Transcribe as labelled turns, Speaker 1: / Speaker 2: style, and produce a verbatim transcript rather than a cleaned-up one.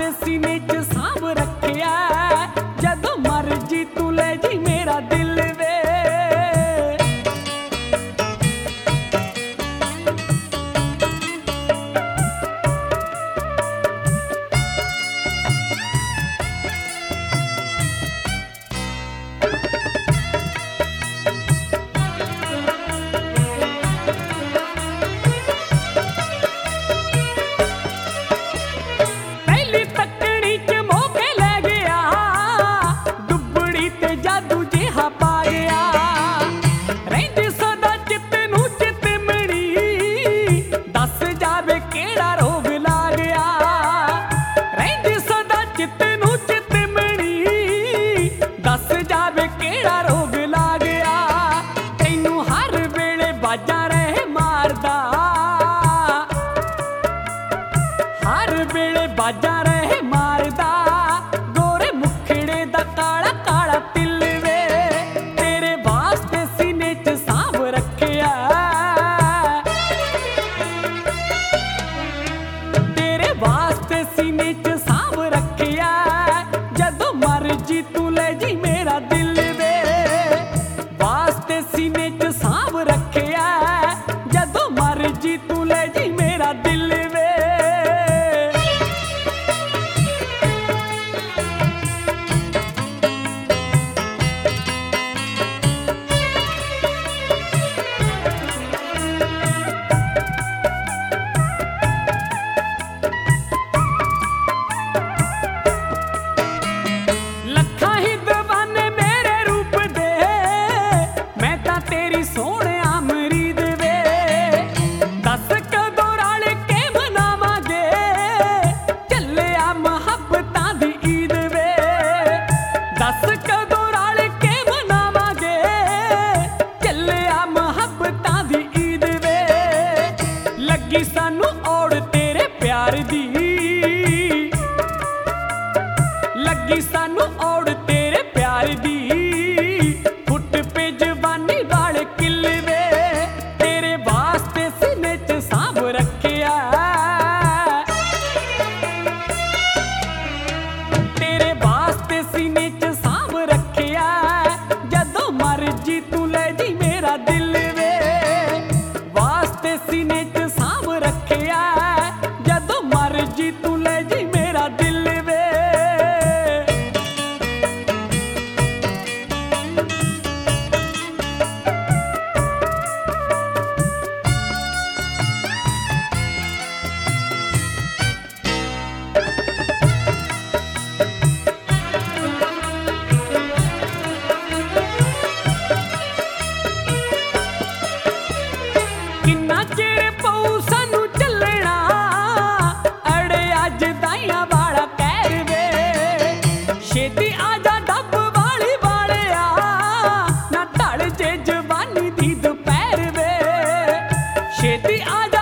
Speaker 1: वास्ते सीने च सांभ रखिया, जदों मर्जी तू ले जी मेरा दिल वे। हर वेले बाजा रहे मारदा, गोरे मुखड़े दा काला काला तिल वे। तेरे वास्ते सीने च सांभ रखिया, तेरे वास्ते सीने च सांभ रखिया, जदों मर्जी तू ले जी मेरा दिल वे। वास्ते सीने च सांभ रखिया, जदों मर्जी तू ले जी मेरा दिल वे। लगी सानू औड़ तेरे प्यार दी, लगी सानू औड़ तेरे प्यार दी, फुट पे जवानी वाले किल वे। तेरे वास्ते सीने च सांभ रखिया, तेरे वास्ते सीने च सांभ रखिया, जदों मर्जी तू ले जी मेरा दिल वे। वास्ते सीने च सांभ रखिया, जदों मर्जी तू ले जी मेरा दिल वे। किन्ना चिर पऊ सानू चलना, अड़े अज दाइयां वाला कहर वे। छेती आजा डब वाली वालिया, ना ढल जे जवानी दी दोपहर वे। छेती आजा